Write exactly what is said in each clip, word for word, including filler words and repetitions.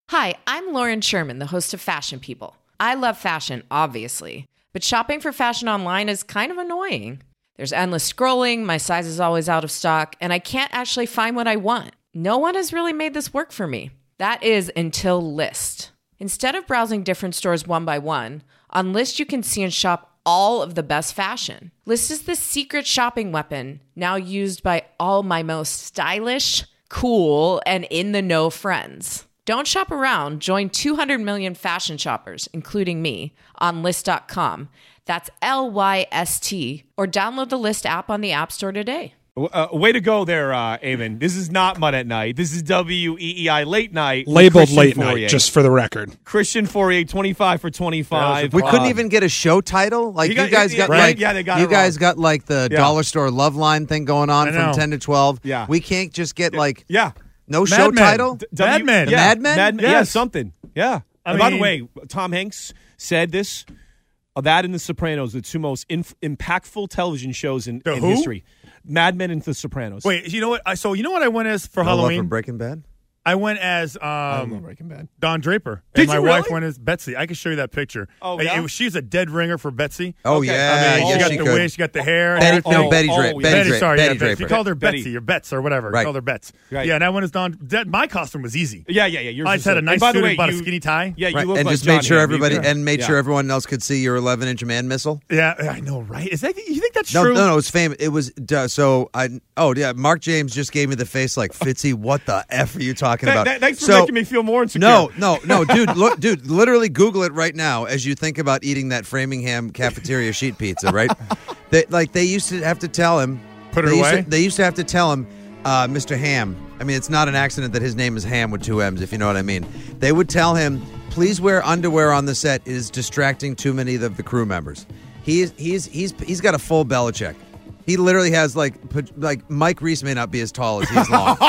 Hi, I'm Lauren Sherman, the host of Fashion People. I love fashion, obviously, but shopping for fashion online is kind of annoying. There's endless scrolling, my size is always out of stock, and I can't actually find what I want. No one has really made this work for me. That is until Lyst. Instead of browsing different stores one by one, on Lyst you can see and shop all of the best fashion. Lyst is the secret shopping weapon, now used by all my most stylish, cool, and in-the-know friends. Don't shop around. Join two hundred million fashion shoppers, including me, on Lyst dot com. That's L Y S T. Or download the Lyst app on the App Store today. Uh, way to go there, uh, Eamon. This is not Mud at Night. This is W E E I Late Night. Labeled Late Night, just for the record. Christian Fourier, twenty-five for twenty-five. We couldn't even get a show title. Like got, you guys yeah, got right? like yeah, they got you it guys wrong. got like the yeah. dollar store love line thing going on I from know. ten to twelve. Yeah. We can't just get like yeah. no Mad show Men. title. D- Mad Men. The Yeah. Mad Men? Mad Men. Yes. Yeah, something. Yeah. I And by the mean- way, Tom Hanks said this. Uh, that and The Sopranos, the two most inf- impactful television shows in, The in who? history. Mad Men and The Sopranos. Wait, you know what? I So you know what I went as for No Love Halloween? for Breaking Bad. I went as I don't know um, Breaking Bad. Don Draper. Did and my you wife really? went as Betsy. I can show you that picture. Oh, It- yeah? it was- she's a dead ringer for Betsy. Oh Okay. yeah, I mean, Oh, she yeah, got she the could. wig, she got the hair. and Betty, everything. no, Betty, Oh, Dra- yeah. Betty, Betty, Dra- sorry, Betty yeah, Betty. Draper. You called her Betty. Betsy or Bets or whatever. Right. You called her Bets. Right. Yeah, and I went as Don. That, my costume was easy. Yeah, yeah, yeah. Yours I is just had a and nice by the suit way, and bought a you- skinny tie. Yeah, you Right. look And like just John made sure Hamm. everybody You- and made yeah. sure everyone else could see your eleven inch man missile. Yeah, I know, right? Is that you think that's No, true? no, no, it's famous. It was uh, so I. Oh yeah, Mark James just gave me the face like Fitzy. What the f are you talking Th- about? th- thanks for So- making me feel more insecure. No, no, no, dude, look, dude, literally Google it right now as you think about eating that Framingham cafeteria sheet pizza, right? they, like they used to have to tell him, Put it they used away? to- they used to have to tell him, uh, Mister Ham. I mean, it's not an accident that his name is Ham with two M's, if you know what I mean. They would tell him, please wear underwear on the set. It is distracting too many of the crew members. He's he's he's he's got a full Belichick. He literally has like like Mike Reese may not be as tall as he's long.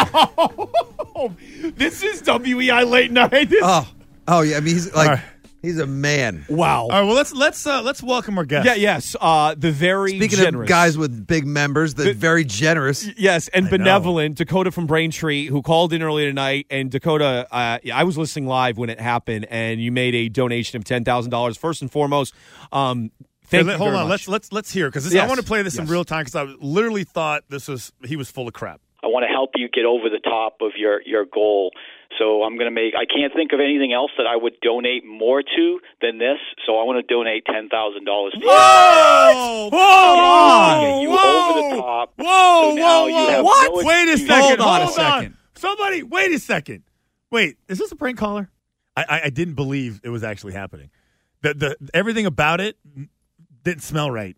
Oh, this is W E I Late Night. This- oh, oh yeah. I mean, he's like All right. he's a man. wow. All right, well let's let's uh, let's welcome our guest. Yeah, yes. Uh, the very Speaking generous. of guys with big members, the, The- very generous. Yes, and I know. benevolent Dakota from Braintree, who called in earlier tonight. And Dakota, uh, I was listening live when it happened, and you made a donation of ten thousand dollars. First and foremost, um, thank Hey, let- you hold very on, much. let's let's let's hear because I Yes. want to play this in Yes. real time because I literally thought this was he was full of crap. I want to help you get over the top of your, your goal. So I'm going to make – I can't think of anything else that I would donate more to than this. So I want to donate ten thousand dollars to you. Whoa! Whoa! Get you Whoa! over the top. Whoa! So now Whoa! you Whoa! have What? no Wait a excuse. second. Hold on a Hold second. Somebody, wait a second. Wait, is this a prank caller? I, I, I didn't believe it was actually happening. The the everything about it didn't smell right.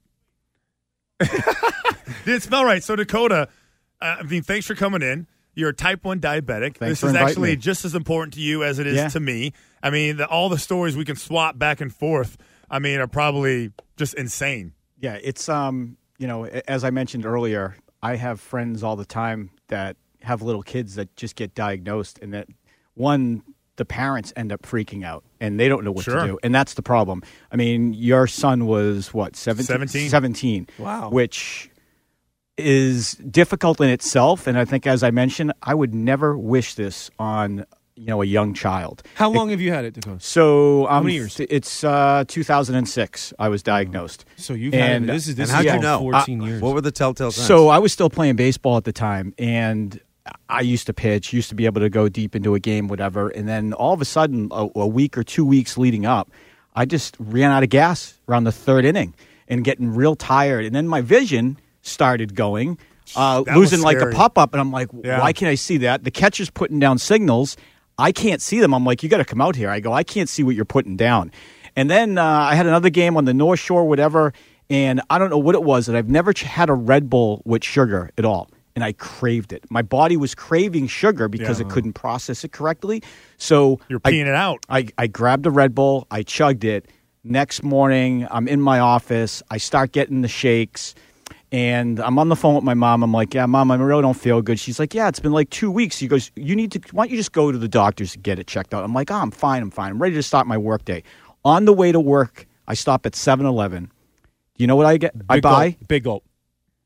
didn't smell right. So Dakota, uh, I mean, thanks for coming in. You're a type one diabetic. Thanks this for is inviting actually me. just as important to you as it is Yeah. to me. I mean, the, all the stories we can swap back and forth, I mean, are probably just insane. Yeah, it's um, you know, a- as I mentioned earlier, I have friends all the time that have little kids that just get diagnosed, and that one, the parents end up freaking out, and they don't know what Sure. to do, and that's the problem. I mean, your son was what seventeen? seventeen. seventeen. Wow. Which is difficult in itself, and I think, as I mentioned, I would never wish this on you know a young child. How long have you had it, Dakota? So um, many years? It's uh, two thousand six. I was diagnosed. So you've And- had it. This is this And how'd is you about know? fourteen Uh, years. What were the telltale signs? So I was still playing baseball at the time, and I used to pitch, used to be able to go deep into a game, whatever. And then all of a sudden, a, a week or two weeks leading up, I just ran out of gas around the third inning and getting real tired. And then my vision started going, uh, That was losing like a scary. pop-up. And I'm like, Yeah. why can't I see that? The catcher's putting down signals. I can't see them. I'm like, you got to come out here. I go, I can't see what you're putting down. And then uh, I had another game on the North Shore, whatever, and I don't know what it was, and I've never ch- had a Red Bull with sugar at all. And I craved it. My body was craving sugar because Yeah. it couldn't process it correctly. So You're I- peeing it out. I, I grabbed a Red Bull. I chugged it. Next morning, I'm in my office. I start getting the shakes. And I'm on the phone with my mom. I'm like, yeah, Mom, I really don't feel good. She's like, yeah, it's been like two weeks. She goes, you need to, why don't you just go to the doctors to get it checked out? I'm like, oh, I'm fine. I'm fine. I'm ready to start my work day. On the way to work, I stop at seven eleven. You know what I get? I Big buy? gulp. Big gulp. No.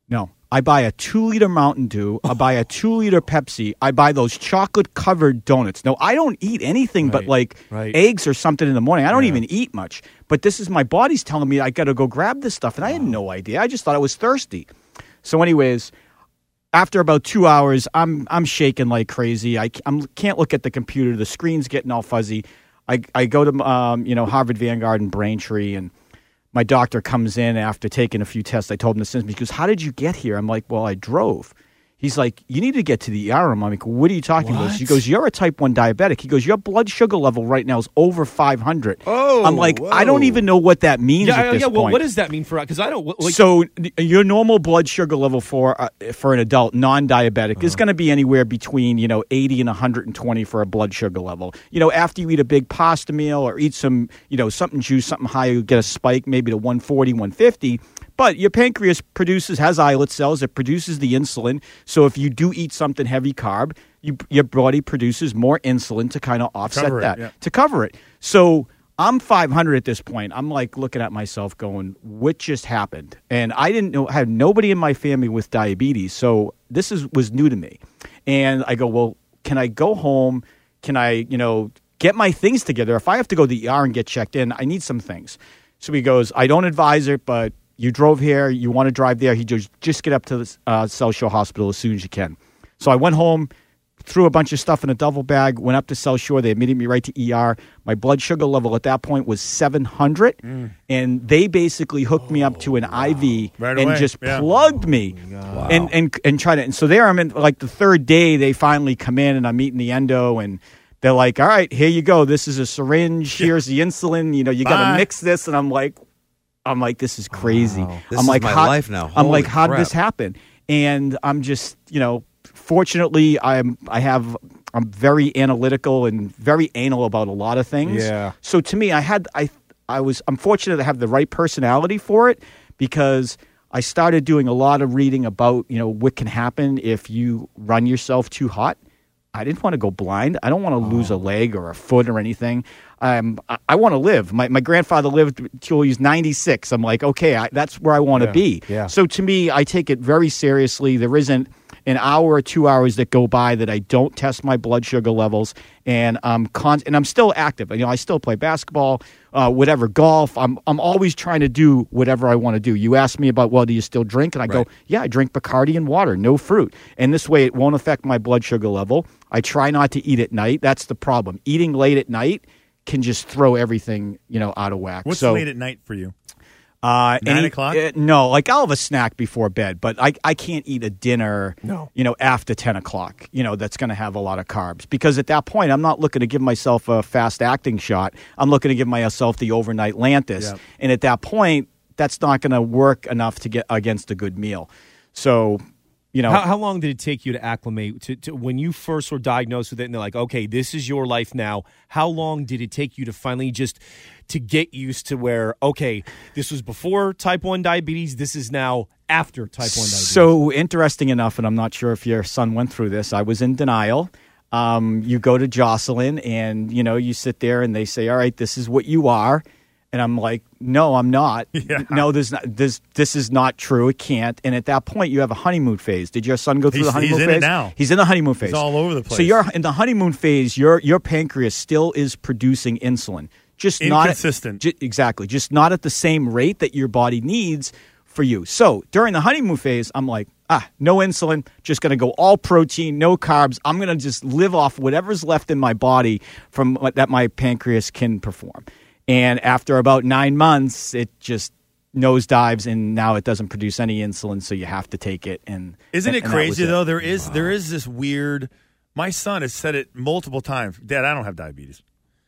I buy a two-liter Mountain Dew. I buy a two-liter Pepsi. I buy those chocolate-covered donuts. Now, I don't eat anything Right, but, like, right. eggs or something in the morning. I don't even eat much. But this is my body's telling me I got to go grab this stuff, and I had no idea. I just thought I was thirsty. So anyways, after about two hours, I'm I'm shaking like crazy. I I'm, can't look at the computer. The screen's getting all fuzzy. I, I go to um, you know Harvard Vanguard in Braintree, and my doctor comes in after taking a few tests. I told him the symptoms. He goes, "How did you get here?" I'm like, "Well, I drove." He's like, "You need to get to the E R." I'm like, "What are you talking What? about?" He goes, "You're a type one diabetic." He goes, "Your blood sugar level right now is over five hundred." Oh, I'm like, whoa. I don't even know what that means Yeah, at this yeah. Well, point. what does that mean for? Because I don't like. So n- your normal blood sugar level for uh, for an adult non-diabetic Uh-huh. is going to be anywhere between, you know, eighty and one hundred twenty for a blood sugar level. You know, after you eat a big pasta meal or eat some, you know, something juice, something high, you get a spike maybe to one forty, one fifty. But your pancreas produces, has islet cells. It produces the insulin. So if you do eat something heavy carb, you, your body produces more insulin to kind of offset Cover it, that, yeah. to cover it. So I'm five hundred at this point. I'm like looking at myself going, what just happened? And I didn't know, I had nobody in my family with diabetes. So this is was new to me. And I go, well, can I go home? Can I, you know, get my things together? If I have to go to the E R and get checked in, I need some things. So he goes, I don't advise it, but you drove here, you want to drive there. He goes, just get up to the uh, South Shore Hospital as soon as you can. So I went home, threw a bunch of stuff in a duffel bag, went up to South Shore. They admitted me right to E R. My blood sugar level at that point was seven hundred, Mm. and they basically hooked me up to an I V Right and away, just yeah. plugged me and, and and tried to. And so there I'm in, like the third day, they finally come in, and I'm meeting the endo, and they're like, all right, here you go. This is a syringe. Here's the insulin. You know, you got to Bye. mix this. And I'm like, I'm like, this is crazy. This I'm is like, my how, life now. I'm Holy like, how did crap. this happen? And I'm just, you know, fortunately, I'm, I have, I'm very analytical and very anal about a lot of things. Yeah. So to me, I had, I, I was, I'm fortunate to have the right personality for it because I started doing a lot of reading about, you know, what can happen if you run yourself too hot. I didn't want to go blind. I don't want to lose a leg or a foot or anything. Um, I, I want to live. My my grandfather lived till he was ninety-six. I'm like, okay, I, that's where I want to Yeah, be. yeah. So to me, I take it very seriously. There isn't an hour or two hours that go by that I don't test my blood sugar levels, and I'm con- and I'm still active. You know, I still play basketball, uh, whatever, golf. I'm I'm always trying to do whatever I want to do. You ask me about, well, do you still drink? And I Right. go, yeah, I drink Bacardi and water, no fruit. And this way, it won't affect my blood sugar level. I try not to eat at night. That's the problem. Eating late at night can just throw everything, you know, out of whack. What's so, late at night for you? uh, Nine any- o'clock? uh, no, like I'll have a snack before bed, but I, I can't eat a dinner, No. you know, after ten o'clock, you know, that's going to have a lot of carbs. Because at that point, I'm not looking to give myself a fast acting shot. I'm looking to give myself the overnight Lantus. Yep. And at that point, that's not going to work enough to get against a good meal. So, you know. How, how long did it take you to acclimate to, to when you first were diagnosed with it and they're like, okay, this is your life now? How long did it take you to finally just to get used to where, okay, this was before type one diabetes, this is now after type one diabetes? So interesting enough, and I'm not sure if your son went through this, I was in denial. Um, you go to Jocelyn and, you know, you sit there and they say, all right, this is what you are. And I'm like, no, I'm not. Yeah. No, there's not, this, this is not true. It can't. And at that point, you have a honeymoon phase. Did your son go through He's- the honeymoon he's in phase? it now. He's in the honeymoon phase. all over the place. So you're in the honeymoon phase. Your your pancreas still is producing insulin, just not at- Inconsistent. ju- exactly, just not at the same rate that your body needs for you. So during the honeymoon phase, I'm like, ah, no insulin, just going to go all protein, no carbs. I'm going to just live off whatever's left in my body from what that my pancreas can perform. And after about nine months, it just nosedives, and now it doesn't produce any insulin, so you have to take it. And Isn't and- it and that was crazy though? There is there is this weird. My son has said it multiple times. Dad, I don't have diabetes.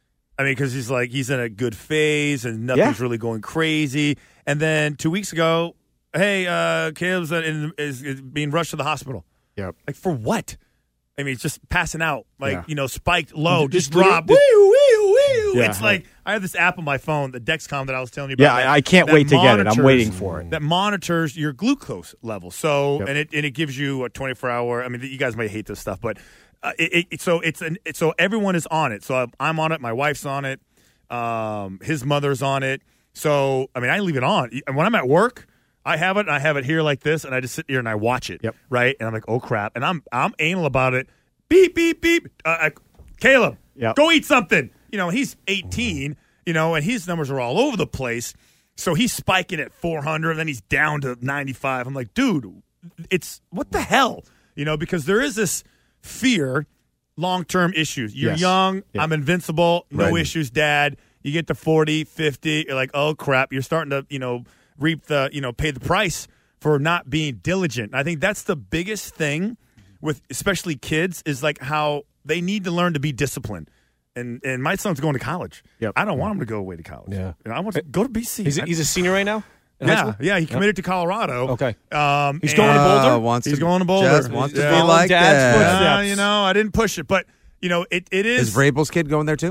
I mean, because he's like he's in a good phase and nothing's Yeah. really going crazy. And then two weeks ago, hey, uh, Caleb's in, is, is being rushed to the hospital. Yep. Like for what? I mean, it's just passing out. Like Yeah. you know, spiked low, just, Just dropped. literally- Woo, woo, woo. Yeah. It's like I have this app on my phone, the Dexcom that I was telling you about. Yeah, that- I, I can't that wait to get it. I'm monitors- waiting for it. that monitors your glucose level. So Yep. and it and it gives you a twenty-four hour. I mean, you guys might hate this stuff, but uh, it, it so it's an it, so everyone is on it. So I'm on it. My wife's on it. Um, his mother's on it. So I mean, I leave it on. And when I'm at work, I have it, and I have it here like this, and I just sit here and I watch it, Yep. right? And I'm like, oh, crap. And I'm I'm anal about it. Beep, beep, beep. Uh, I, Caleb, Yep. go eat something. You know, he's eighteen, you know, and his numbers are all over the place. So he's spiking at four hundred, and then he's down to ninety-five. I'm like, dude, it's what the hell? You know, because there is this fear, long-term issues. You're Yes. young. Yeah. I'm invincible. No Right. issues, Dad. You get to forty, fifty. You're like, oh, crap. You're starting to, you know, reap the, you know, pay the price for not being diligent. I think that's the biggest thing with especially kids is like how they need to learn to be disciplined. And and my son's going to college. Yep. I don't want him to go away to college. Yeah. And I want to go to B C. He's a, he's a senior right now? In high yeah, school? yeah. He committed to Colorado. Okay. Um, He's and- going to Boulder? Uh, wants He's to, going to Boulder. Just wants to Yeah. be Following like Dad's that. footsteps. Uh, you know, I didn't push it, but you know, it it is. Is Vrabel's kid going there too?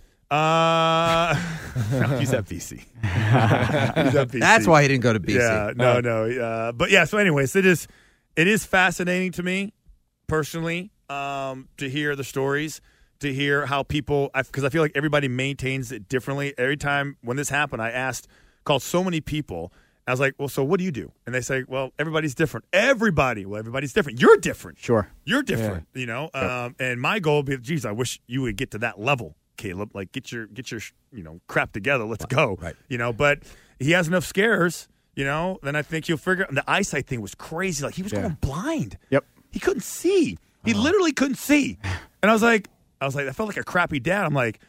Uh, he's at B C. he's at B C. That's why he didn't go to B C. Yeah, no, no. Uh, but yeah, so anyways, it is it is fascinating to me personally um, to hear the stories, to hear how people, because I, I feel like everybody maintains it differently. Every time when this happened, I asked, called so many people. I was like, well, so what do you do? And they say, well, everybody's different. Everybody, well, everybody's different. You're different. Sure. You're different, you know. Um, and my goal would be, geez, I wish you would get to that level, Caleb. Like, get your get your you know crap together. Let's go. Right. You know, but he has enough scares. You know, then I think you'll figure. And the eyesight thing was crazy. Like he was Yeah. going blind. Yep. He couldn't see. He literally couldn't see. And I was like, I was like, I felt like a crappy dad. I'm like.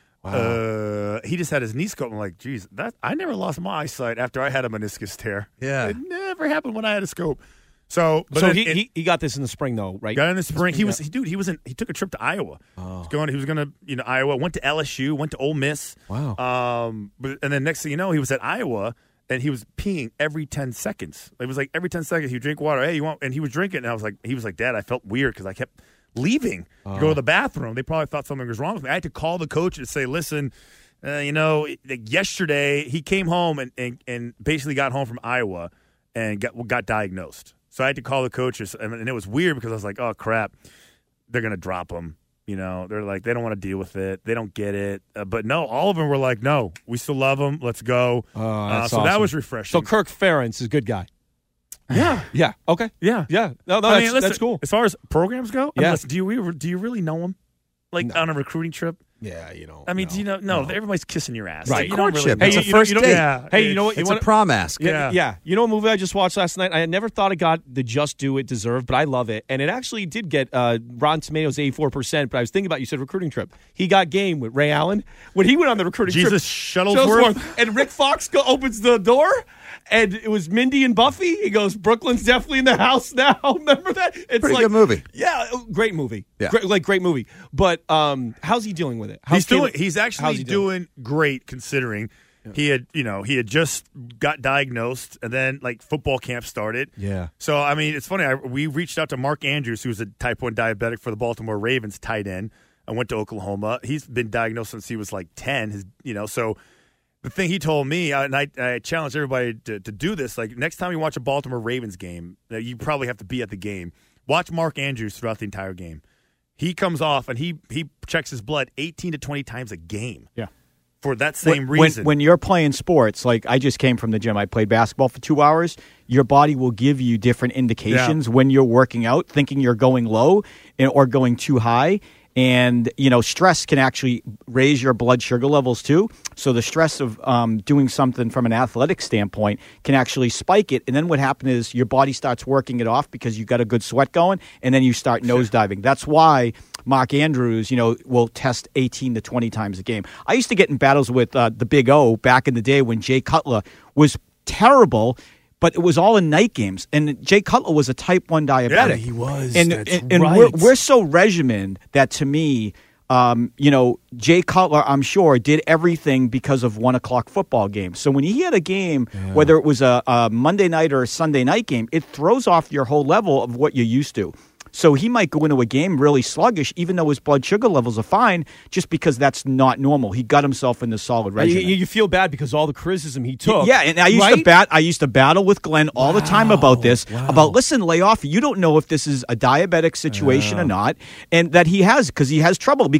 Uh, he just had his knee scope. I'm like, geez, that I never lost my eyesight after I had a meniscus tear. Yeah. It never happened when I had a scope. So, but so then he, it- he he got this in the spring though, right? Got in the spring. He was, he, dude. He was in. He took a trip to Iowa. He was going. He was going to, you know, Iowa. Went to L S U. Went to Ole Miss. Wow. Um, but and then next thing you know, he was at Iowa, and he was peeing every ten seconds. It was like every ten seconds he would drink water. Hey, you want? And he was drinking. And I was like, he was like, Dad, I felt weird because I kept leaving to go to the bathroom. They probably thought something was wrong with me. I had to call the coach and say, listen. Uh, you know, like yesterday he came home and, and, and basically got home from Iowa and got got diagnosed. So I had to call the coaches, and it was weird because I was like, "Oh crap, they're gonna drop him." You know, they're like, they don't want to deal with it, they don't get it. Uh, but no, all of them were like, "No, we still love him. Let's go." Oh, uh, that's so that awesome. was refreshing. So Kirk Ferentz is a good guy. yeah, Yeah. Okay. yeah, Yeah. No, no, I that's, mean, listen, that's cool. As far as programs go, I mean, Yeah. listen, do you re- do you really know him? Like on a recruiting trip? Yeah, you know. I mean, no, do you know? No, no. everybody's kissing your ass. Right. You don't really Courtship. know. It's Hey, a you know- first you know- date. Yeah. Hey, you know what? You It's wanna, a prom ask. Yeah. Yeah, yeah. You know what movie I just watched last night? I had never thought it got the just do it deserved, but I love it. And it actually did get uh, Rotten Tomatoes eighty-four percent, but I was thinking about, you said recruiting trip. He got game with Ray Allen when he went on the recruiting Jesus trip. Shuttlesworth. And Rick Fox go, opens the door, and it was Mindy and Buffy. He goes, Brooklyn's definitely in the house now. Remember that? It's Pretty like, good movie. Yeah, great movie. Yeah. Great, like, great movie. But um, how's he dealing with it? How's He's doing. Caleb- He's actually how's he doing great considering he had, you know, he had just got diagnosed, and then like football camp started. Yeah. So I mean, it's funny. I, we reached out to Mark Andrews, who's a type one diabetic for the Baltimore Ravens, tight end. I went to Oklahoma. He's been diagnosed since he was like ten. His, you know, so the thing he told me, and I, I challenge everybody to, to do this. Like next time you watch a Baltimore Ravens game, you probably have to be at the game. Watch Mark Andrews throughout the entire game. He comes off and he he checks his blood eighteen to twenty times a game. Yeah. For that same when, reason. When, when you're playing sports, like I just came from the gym, I played basketball for two hours. Your body will give you different indications when you're working out, thinking you're going low and, or going too high. And, you know, stress can actually raise your blood sugar levels too. So the stress of um, doing something from an athletic standpoint can actually spike it. And then what happens is your body starts working it off because you got a good sweat going, and then you start nosediving. That's why Mark Andrews, you know, will test eighteen to twenty times a game. I used to get in battles with uh, the Big O back in the day when Jay Cutler was terrible, but it was all in night games. And Jay Cutler was a type one diabetic. Yeah, he was. And, That's and, and right. we're, we're so regimented that to me, um, you know, Jay Cutler, I'm sure, did everything because of one o'clock football games. So when he had a game, whether it was a, a Monday night or a Sunday night game, it throws off your whole level of what you're used to. So he might go into a game really sluggish, even though his blood sugar levels are fine, just because that's not normal. He got himself in the solid You, regimen. you feel bad because all the criticism he took. Yeah, and I used to right? bat. I used to battle with Glenn all the time about this. About listen, lay off. You don't know if this is a diabetic situation or not, and that he has because he has trouble. Because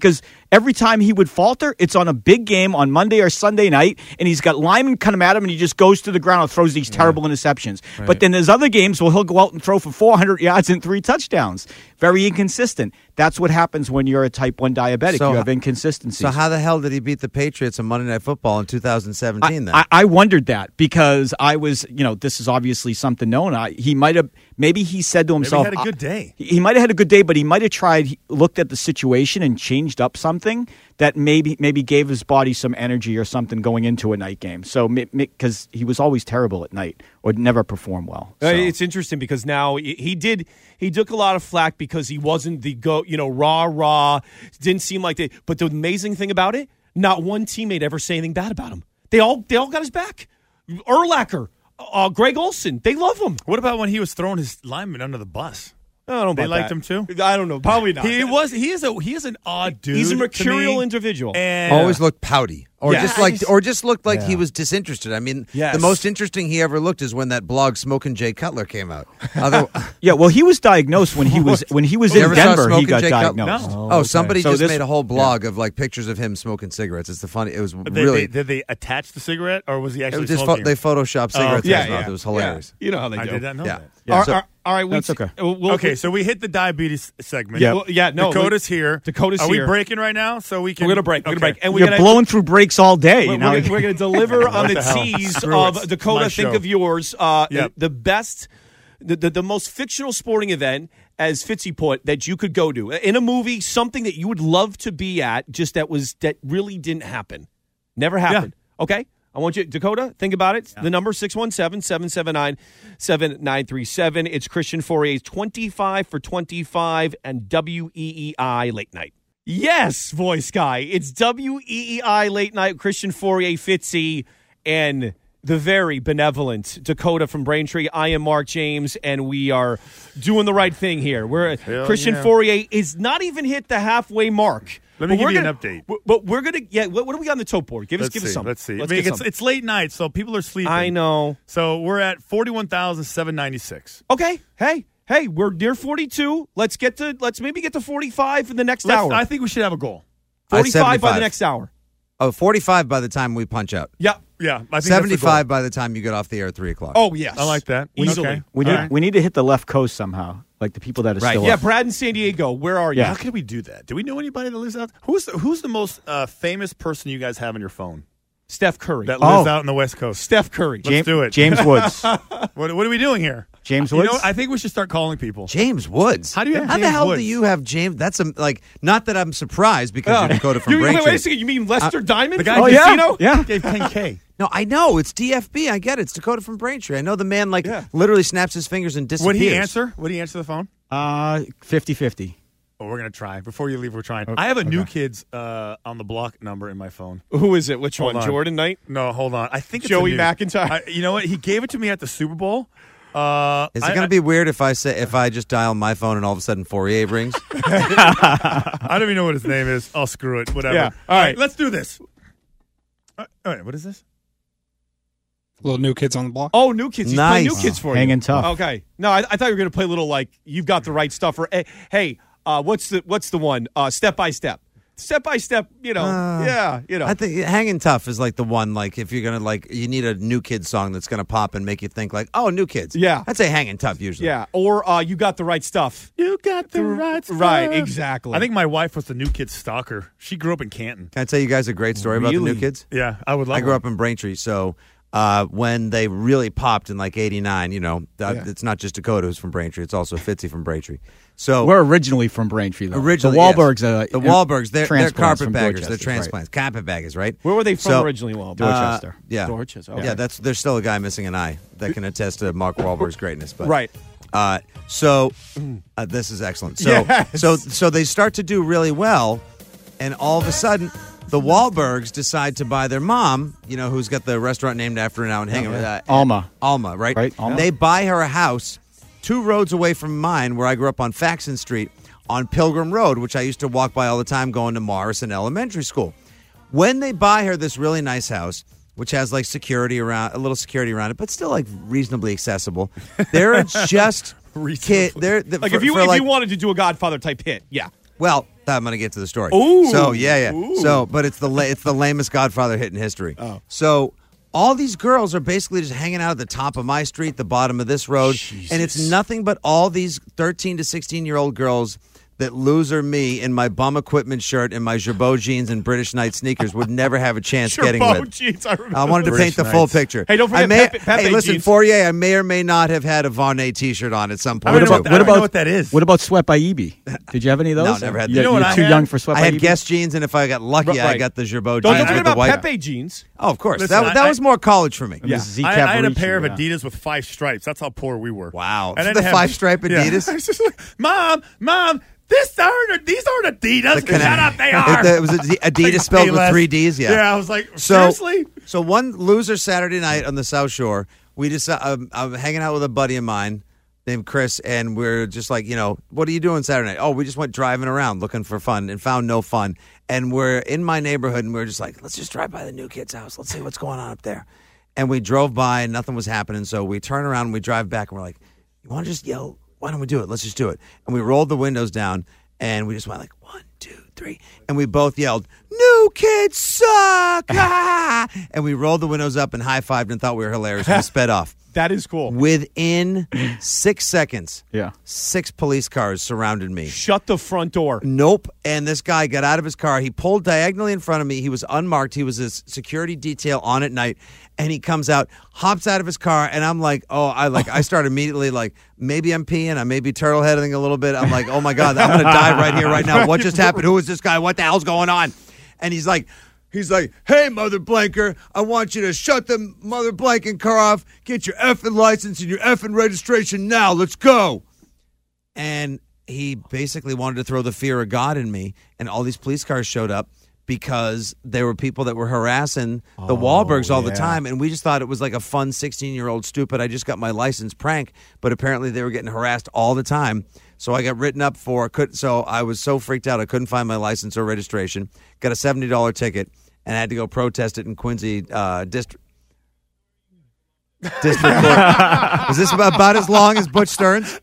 Every time he would falter, it's on a big game on Monday or Sunday night, and he's got linemen come at him, and he just goes to the ground and throws these terrible yeah. interceptions. Right. But then there's other games where he'll go out and throw for four hundred yards and three touchdowns. Very inconsistent. That's what happens when you're a type one diabetic. So, you have inconsistencies. So how the hell did he beat the Patriots on Monday Night Football in two thousand seventeen then? I, I wondered that because I was, you know, this is obviously something known. I, he might have, maybe he said to himself. Maybe he had a good day. He, he might have had a good day, but he might have tried, he looked at the situation and changed up something that maybe maybe gave his body some energy or something going into a night game. So, because he was always terrible at night or never perform well. So. Uh, it's interesting because now he did, he took a lot of flack because he wasn't the go, you know, rah, rah, didn't seem like they, but the amazing thing about it, not one teammate ever say anything bad about him. They all, they all got his back. Urlacher, uh, Greg Olsen, they love him. What about when he was throwing his lineman under the bus? I don't know they about liked that. him too. I don't know. Probably not. He was. He is a. He is an odd dude. He's a mercurial to me. individual. And always looked pouty, or Yeah. just like, Yes. or just looked like Yeah. he was disinterested. I mean, Yes. the most interesting he ever looked is when that blog "Smoking Jay Cutler" came out. Other, Yeah, well, he was diagnosed when he was when he was You in ever saw Denver. He Smoking got Jay Cutler? diagnosed. No. oh, somebody So just this- made a whole blog of like pictures of him smoking cigarettes. It's the funny. It was They, really. they, did they attach the cigarette, or was he it actually was just smoking? pho- they photoshopped cigarettes okay. in his Yeah, mouth. yeah. It was hilarious. Yeah. You know how they I do. did not know Yeah. that. Yeah. All, So- all- all right, we, That's okay. We'll, we'll- Okay, so we hit the diabetes segment. Yeah, well, yeah, no, Dakota's here. Dakota's Are here. we breaking right now? So we can. We're gonna break. We're Okay. gonna break, and we're You're gonna blowing through breaks all day. We're, you know? we're, we're going to deliver on the, the hell? tease Screw of it. Dakota. My Think show. of yours. Uh, Yep. the, the best, the, the the most fictional sporting event, as Fitzy put, that you could go to in a movie. Something that you would love to be at, just that was that really didn't happen, never happened. Okay. I want you, Dakota, think about it. Yeah. The number six one seven, seven seven nine, seven nine three seven. It's Christian Fourier's twenty-five for twenty-five and W E E I Late Night. Yes, voice guy. It's W E E I Late Night, Christian Fourier, Fitzy, and the very benevolent Dakota from Braintree. I am Mark James, and we are doing the right thing here. We're Hell Christian yeah. Fourier is not even hit the halfway mark. Let me But give we're you an gonna- update. w- But we're gonna yeah. What, what do we got on the tote board? Give us Let's give see. us something. Let's see. Let's I mean, get it's, something. it's late night, so people are sleeping. I know. So we're at forty-one thousand seven ninety-six. Okay. Hey, hey, we're near forty-two. Let's get to let's maybe get to forty-five in the next hour. I think we should have a goal. Uh, forty-five by the seventy-five. next hour. Oh, forty-five by the time we punch out. Yeah. Yeah, I think that's the seventy-five goal. by the time you get off the air at three o'clock. Oh yes. I like that. Easily. Okay. we All need right. we need to hit the left coast somehow, like the people that are Right. still Yeah, up. Brad in San Diego. Where are you? Yeah. How can we do that? Do we know anybody that lives out? Who's the, who's the most uh, famous person you guys have on your phone Steph Curry. that lives Oh. out in the West Coast? Steph Curry. Let's James, do it. James Woods. What, what are we doing here? James You Woods. know, I think we should start calling people. James Woods. How do you have How the James hell Woods? do you have James? That's a, like not that I'm surprised because Oh. you're Dakota from You- wait, Braintree. wait a second. You mean Lester Diamond? the guy from oh who- yeah, Casino? yeah. Gave ten K. No, I know it's D F B. I get it. It's Dakota from Braintree. I know the man like Yeah. literally snaps his fingers and disappears. Would he answer? Would he answer the phone? Uh, fifty-fifty. Oh, we're gonna try. Before you leave, we're trying. I have a new kids uh, on the block number in my phone. Who is it? Which Hold one? on. Jordan Knight? No, hold on. I think it's Joey a new- McIntyre? I, you know what? He gave it to me at the Super Bowl. Uh, Is it I- going to be weird if I say if I just dial my phone and all of a sudden Fourier rings? I, I don't even know what his name is. I'll screw it. Whatever. Yeah. All right. Let's do this. Uh, all right. What is this? Little New Kids on the Block. Oh, new kids. He's playing Nice. new kids for Hanging you. tough. Okay. No, I, I thought you were going to play a little like you've got the right stuff. Or hey, hey uh, what's the what's the one? Uh, step by step. Step by step. You know. Uh, yeah. You know. I think Hanging Tough is like the one. Like if you're gonna like, you need a New Kids song that's gonna pop and make you think like, oh, New Kids. Yeah. I'd say Hanging Tough usually. yeah. Or uh, you got the right stuff. You got the right stuff. Right. Exactly. I think my wife was the new kid stalker. She grew up in Canton. Can I tell you guys a great story about the Really? New Kids? Yeah, I would love I grew one. up in Braintree, so uh, when they really popped in like eighty-nine, you know, uh, Yeah. it's not just Dakota who's from Braintree; it's also Fitzy from Braintree. So We're originally from Braintree, though. originally, the Wahlbergs, yes. uh, the Wahlbergs, they're, they're transplants from carpetbaggers, they're Dorchester, transplants, carpetbaggers, right? Where were they from So, originally? Well, Dorchester. Uh, yeah, Dorchester, Yeah, okay. that's there's still a guy missing an eye that can attest to Mark Wahlberg's greatness. But Right. Uh, so uh, this is excellent. So Yes. so so they start to do really well, and all of a sudden, the Wahlbergs decide to buy their mom, you know, who's got the restaurant named after her now and hanging with uh, Alma. Alma, right? Right, Alma. They buy her a house two roads away from mine, where I grew up on Faxon Street, on Pilgrim Road, which I used to walk by all the time going to Morrison Elementary School. When they buy her this really nice house, which has like security around, a little security around it, but still like reasonably accessible, there are just kid. They're, they're Like for, if you for if like, you wanted to do a Godfather type hit, yeah. well, I'm going to get to the story. Ooh. So yeah, yeah. Ooh. So, but it's the la- it's the lamest Godfather hit in history. Oh. So all these girls are basically just hanging out at the top of my street, the bottom of this road, Jesus. and it's nothing but all these thirteen to sixteen year old girls that loser me in my bum equipment shirt and my Girbaud jeans and British Knight sneakers would never have a chance getting Girbaud with. jeans, I remember I wanted to those. paint the British full Knights. picture. Hey, don't forget I may, Pepe- Pepe hey, listen, jeans. Fourier, I may or may not have had a Vonnet T-shirt on at some I point. don't know too. what, that, I don't know what that is. What about Sweat by Eby? Did you have any of those? No, never had You, that. You know what you're I too had? young for Sweat I by had Eby? Guess jeans, and if I got lucky, I Right. got the Girbaud Don't, jeans don't forget with the about white. Pepe jeans. Oh, of course. Listen, that that I- was more college for me. And the Z I, I had a Cavaricci, pair of yeah. Adidas with five stripes. That's how poor we were. Wow. And I The didn't have- five-stripe Adidas? Yeah. It's just like, Mom, Mom, this aren't, these aren't Adidas. The connect- Shut up, they are. It, it was Adidas Like, spelled pay with less. three D's. Yeah. Yeah, I was like, So, seriously? so one loser Saturday night on the South Shore, we just uh, I'm, I'm hanging out with a buddy of mine named Chris, and we're just like, you know, what are you doing Saturday night? Oh, we just went driving around looking for fun and found no fun. And we're in my neighborhood, and we're just like, let's just drive by the new kid's house. Let's see what's going on up there. And we drove by, and nothing was happening. So we turn around and we drive back, and we're like, you want to just yell? Why don't we do it? Let's just do it. And we rolled the windows down, and we just went like, one, two, three. And we both yelled, new kids suck! Ah! And we rolled the windows up and high-fived and thought we were hilarious. We sped off. That is cool. Within six seconds, Yeah. six police cars surrounded me. Shut the front door. Nope. And this guy got out of his car. He pulled diagonally in front of me. He was unmarked. He was a security detail on at night. And he comes out, hops out of his car, and I'm like, oh, I like, I start immediately like, maybe I'm peeing. I may be turtle-heading a little bit. I'm like, oh my God, I'm going to die right here, right now. What just happened? Who is this guy? What the hell's going on? And he's like, He's like, hey, Mother Blanker, I want you to shut the Mother Blanking car off, get your effing license and your effing registration now. Let's go. And he basically wanted to throw the fear of God in me, and all these police cars showed up because there were people that were harassing the Wahlbergs all the yeah. time, and we just thought it was like a fun sixteen-year-old stupid, I just got my license prank, but apparently they were getting harassed all the time. So I got written up for, could, so I was so freaked out I couldn't find my license or registration, got a seventy dollars ticket, and I had to go protest it in Quincy uh, District. District Court. Was this about, about as long as Butch Stearns?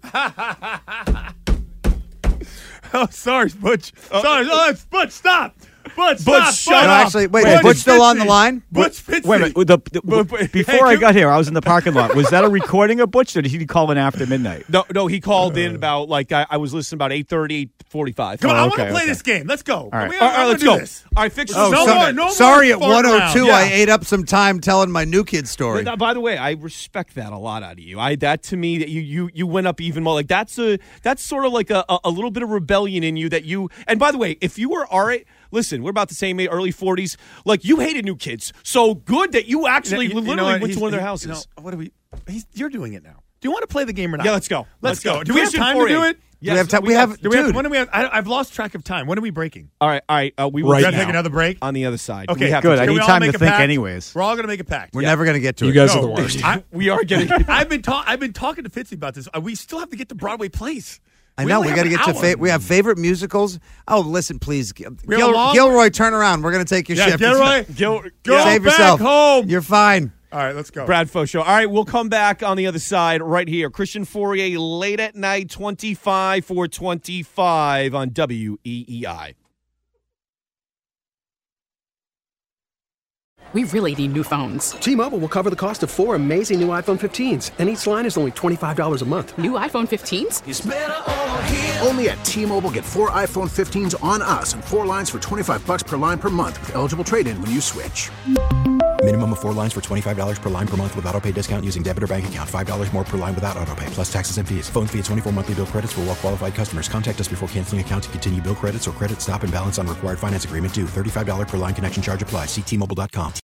Oh, sorry, Butch. Sorry, oh, it's Butch, stop. Butch, Butch, stop. shut Butch. No, actually, wait, Butch is Butch still on the Fitzsy. line? Butch Fitzsy. Wait a minute. The, the, But- but- before hey, I can- got here, I was in the parking lot. Was that a recording of Butch, or did he call in after midnight? No, no, he called in about like I, I was listening about eight thirty, eight forty-five. Come on, Oh, I want okay, to play okay. this game. Let's go. All right. We, All right, I wanna let's do go. This. All right, fix Oh, No this. more, no more sorry, at fart one oh two, around. I Yeah. ate up some time telling my new kid story. But, uh, by the way, I respect that a lot out of you. I that to me that you you you went up even more. Like that's a that's sort of like a, a, a little bit of rebellion in you that you. And by the way, if you were all right, listen, we're about the same age, early forties. Like you hated new kids, so good that you actually You know- you know literally what? went to He's- one of their he- houses. you know, what are we? He's, you're doing it now. Do you want to play the game or not? Yeah, let's go. Let's, Let's go. go. Do we have Division time to four A. do it? Yes, we have time. We have, Do we have? dude. When do we have? I, I've lost track of time. When are we breaking? All right, all right. Uh, we will Right We gotta now. take another break. on the other side. Okay, we have good. To I Can need we all time to make a think pact? anyways. We're all gonna make a pact. We're Yeah. never going to get to You it. guys No, are the worst. I, we are getting. I've been ta- I've been talking to Fitzy about this. Uh, We still have to get to Broadway Place. I know. only We have got to an get to hour. fa- we have favorite musicals. Oh, listen, please, Gil- We have a Gil- long- Gilroy, turn around. We're going to take your Yeah, shift. Gilroy, Gil, go Save back yourself. home. You're fine. All right, let's go. Brad Foe Show. All right, we'll come back on the other side right here. Christian Fourier, late at night, twenty-five for twenty-five on W E E I. We really need new phones. T-Mobile will cover the cost of four amazing new iPhone fifteens, and each line is only twenty-five dollars a month. New iPhone fifteens? Only at T-Mobile, get four iPhone fifteens on us and four lines for twenty-five bucks per line per month with eligible trade-in when you switch. Minimum of four lines for twenty-five dollars per line per month with autopay discount using debit or bank account. five dollars more per line without autopay, plus taxes and fees. Phone fee at twenty-four monthly bill credits for well-qualified customers. Contact us before canceling account to continue bill credits or credit stop and balance on required finance agreement due. thirty-five dollars per line connection charge applies. See T Mobile dot com.